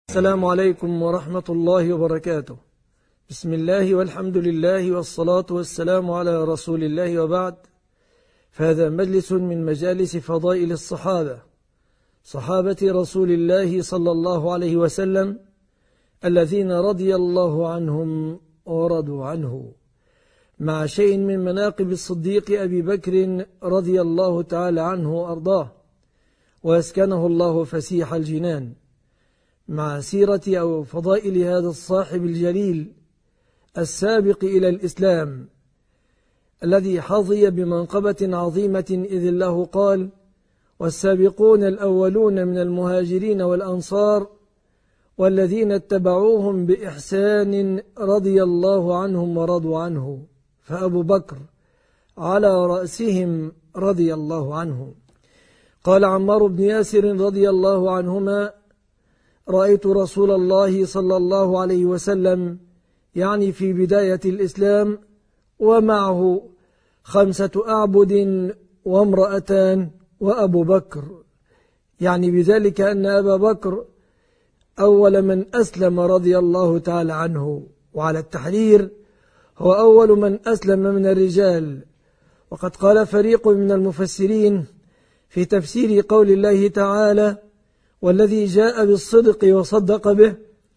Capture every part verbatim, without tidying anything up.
السلام عليكم ورحمة الله وبركاته. بسم الله والحمد لله والصلاة والسلام على رسول الله، وبعد، فهذا مجلس من مجالس فضائل الصحابة، صحابة رسول الله صلى الله عليه وسلم، الذين رضي الله عنهم ورضوا عنه، مع شيء من مناقب الصديق أبي بكر رضي الله تعالى عنه وأرضاه، ويسكنه الله فسيح الجنان، مع سيرة أو فضائل هذا الصاحب الجليل السابق إلى الإسلام، الذي حظي بمنقبة عظيمة، إذ الله قال: والسابقون الأولون من المهاجرين والأنصار والذين اتبعوهم بإحسان رضي الله عنهم ورضوا عنه، فأبو بكر على رأسهم رضي الله عنه. قال عمار بن ياسر رضي الله عنهما: رأيت رسول الله صلى الله عليه وسلم، يعني في بداية الإسلام، ومعه خمسة أعبد وامرأتان وأبو بكر، يعني بذلك أن أبا بكر أول من أسلم رضي الله تعالى عنه، وعلى التحرير هو أول من أسلم من الرجال. وقد قال فريق من المفسرين في تفسير قول الله تعالى: والذي جاء بالصدق وصدق به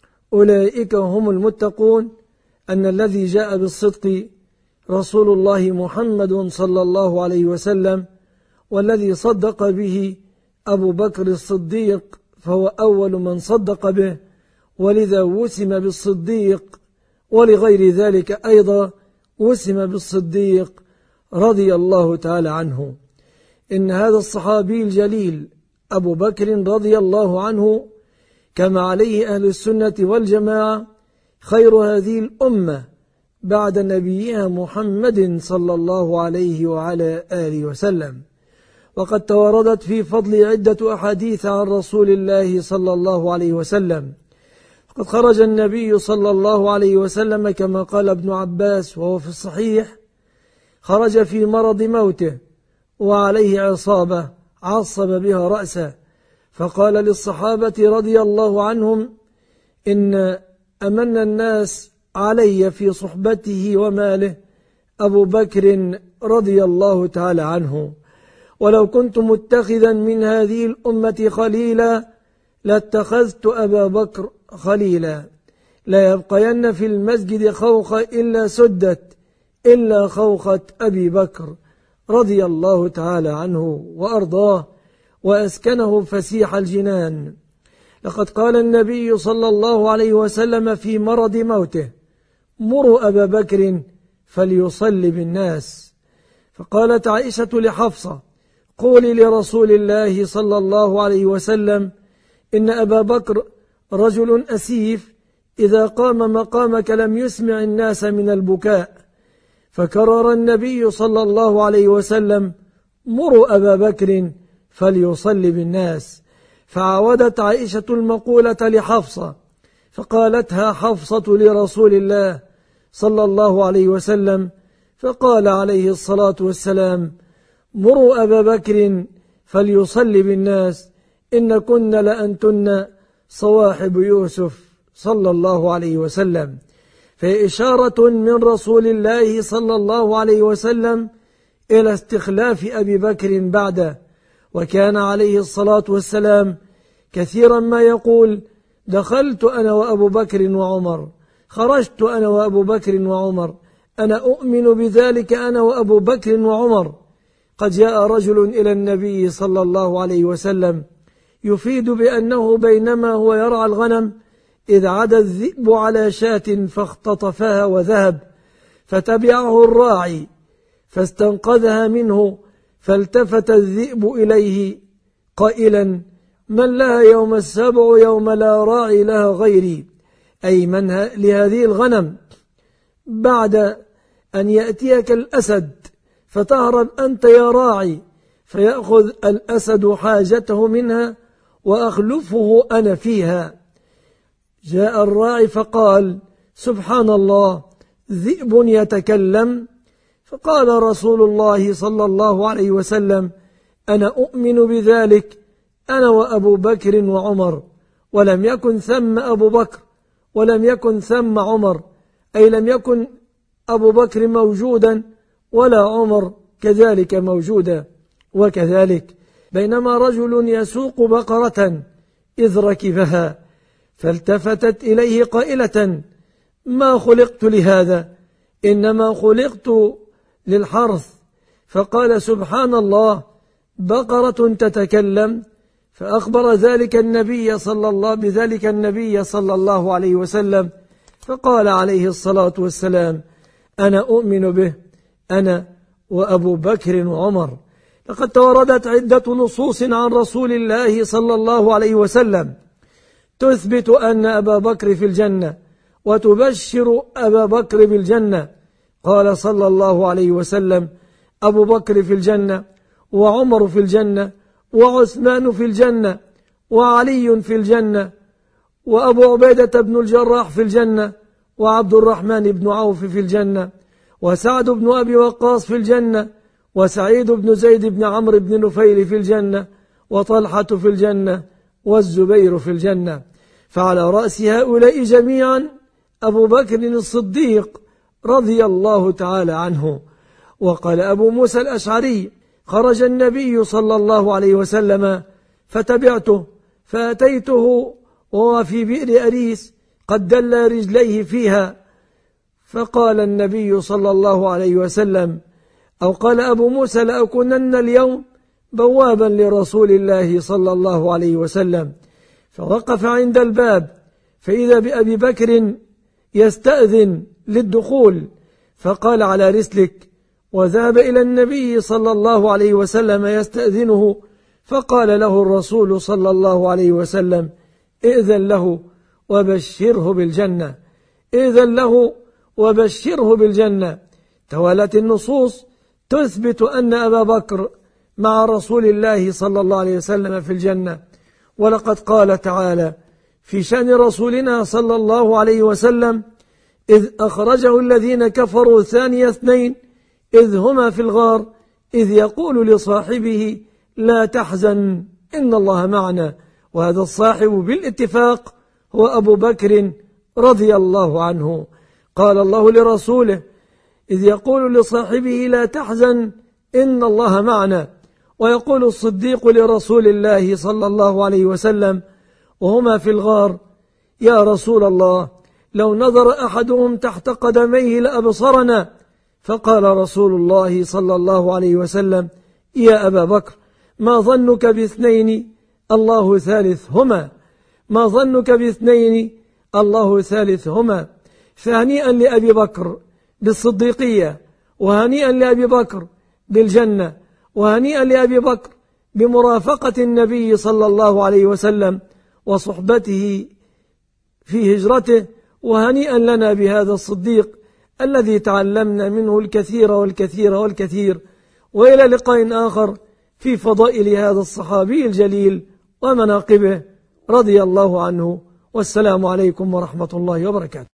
أولئك هم المتقون، أن الذي جاء بالصدق رسول الله محمد صلى الله عليه وسلم، والذي صدق به أبو بكر الصديق، فهو أول من صدق به، ولذا وسم بالصديق، ولغير ذلك أيضا وسم بالصديق رضي الله تعالى عنه. إن هذا الصحابي الجليل أبو بكر رضي الله عنه، كما عليه أهل السنة والجماعة، خير هذه الأمة بعد نبيها محمد صلى الله عليه وعلى آله وسلم. وقد توردت في فضل عدة أحاديث عن رسول الله صلى الله عليه وسلم. وقد خرج النبي صلى الله عليه وسلم كما قال ابن عباس وهو في الصحيح: خرج في مرض موته وعليه عصابة عصب بها رأسه، فقال للصحابة رضي الله عنهم: إن أمن الناس علي في صحبته وماله أبو بكر رضي الله تعالى عنه، ولو كنت متخذا من هذه الأمة خليلا لاتخذت أبا بكر خليلا. لا يبقين في المسجد خوخة إلا سدت إلا خوخة أبي بكر رضي الله تعالى عنه وأرضاه، وأسكنه فسيح الجنان. لقد قال النبي صلى الله عليه وسلم في مرض موته: مروا أبا بكر فليصلي بالناس. فقالت عائشة لحفصة: قولي لرسول الله صلى الله عليه وسلم إن أبا بكر رجل أسيف، إذا قام مقامك لم يسمع الناس من البكاء. فكرر النبي صلى الله عليه وسلم: مروا أبا بكر فليصلي بالناس. فعاودت عائشة المقولة لحفصة، فقالتها حفصة لرسول الله صلى الله عليه وسلم، فقال عليه الصلاة والسلام: مروا أبا بكر فليصلي بالناس، إن كن لأنتن صواحب يوسف صلى الله عليه وسلم. فهي إشارة من رسول الله صلى الله عليه وسلم إلى استخلاف أبي بكر بعده. وكان عليه الصلاة والسلام كثيرا ما يقول: دخلت أنا وأبو بكر وعمر، خرجت أنا وأبو بكر وعمر، أنا أؤمن بذلك أنا وأبو بكر وعمر. قد جاء رجل إلى النبي صلى الله عليه وسلم يفيد بأنه بينما هو يرعى الغنم إذ عدا الذئب على شاة فاختطفها وذهب، فتبعه الراعي فاستنقذها منه، فالتفت الذئب إليه قائلا: من لها يوم السبع يوم لا راعي لها غيري، أي من لهذه الغنم، بعد أن يأتيك الأسد فتهرب أنت يا راعي، فيأخذ الأسد حاجته منها وأخلفه أنا فيها. جاء الراعي فقال: سبحان الله، ذئب يتكلم؟ فقال رسول الله صلى الله عليه وسلم: أنا أؤمن بذلك أنا وأبو بكر وعمر، ولم يكن ثم أبو بكر ولم يكن ثم عمر، أي لم يكن أبو بكر موجودا ولا عمر كذلك موجودا. وكذلك بينما رجل يسوق بقرة إذ ركبها فالتفتت إليه قائلة: ما خلقت لهذا، إنما خلقت للحرث. فقال: سبحان الله، بقرة تتكلم؟ فأخبر ذلك النبي صلى الله بذلك النبي صلى الله عليه وسلم، فقال عليه الصلاة والسلام: أنا أؤمن به، أنا وأبو بكر وعمر. لقد توردت عدة نصوص عن رسول الله صلى الله عليه وسلم تثبت أن أبا بكر في الجنة وتبشر أبا بكر بالجنة. قال صلى الله عليه وسلم: أبو بكر في الجنة، وعمر في الجنة، وعثمان في الجنة، وعلي في الجنة، وأبو عبيدة بن الجراح في الجنة، وعبد الرحمن بن عوف في الجنة، وسعد بن أبي وقاص في الجنة، وسعيد بن زيد بن عمرو بن نفيل في الجنة، وطلحة في الجنة، والزبير في الجنة. فعلى رأس هؤلاء جميعا أبو بكر الصديق رضي الله تعالى عنه. وقال أبو موسى الأشعري: خرج النبي صلى الله عليه وسلم فتبعته فأتيته وهو في بئر أريس قد دل رجليه فيها، فقال النبي صلى الله عليه وسلم، أو قال أبو موسى: لأكونن اليوم بوابا لرسول الله صلى الله عليه وسلم. فوقف عند الباب فإذا بأبي بكر يستأذن للدخول، فقال: على رسلك، وذهب إلى النبي صلى الله عليه وسلم يستأذنه، فقال له الرسول صلى الله عليه وسلم: ائذن له وبشره بالجنة، ائذن له وبشره بالجنة. توالت النصوص تثبت أن أبا بكر مع رسول الله صلى الله عليه وسلم في الجنة. ولقد قال تعالى في شأن رسولنا صلى الله عليه وسلم: إذ أخرجه الذين كفروا ثاني اثنين إذ هما في الغار إذ يقول لصاحبه لا تحزن إن الله معنا. وهذا الصاحب بالاتفاق هو أبو بكر رضي الله عنه. قال الله لرسوله: إذ يقول لصاحبه لا تحزن إن الله معنا. ويقول الصديق لرسول الله صلى الله عليه وسلم وهما في الغار: يا رسول الله، لو نظر أحدهم تحت قدميه لأبصرنا. فقال رسول الله صلى الله عليه وسلم: يا أبا بكر، ما ظنك باثنين الله ثالثهما، ما ظنك باثنين الله ثالثهما. فهنيئا لأبي بكر بالصديقية، وهنيئا لأبي بكر بالجنة، وهنيئا لأبي بكر بمرافقة النبي صلى الله عليه وسلم وصحبته في هجرته، وهنيئا لنا بهذا الصديق الذي تعلمنا منه الكثير والكثير والكثير. وإلى لقاء آخر في فضائل هذا الصحابي الجليل ومناقبه رضي الله عنه، والسلام عليكم ورحمة الله وبركاته.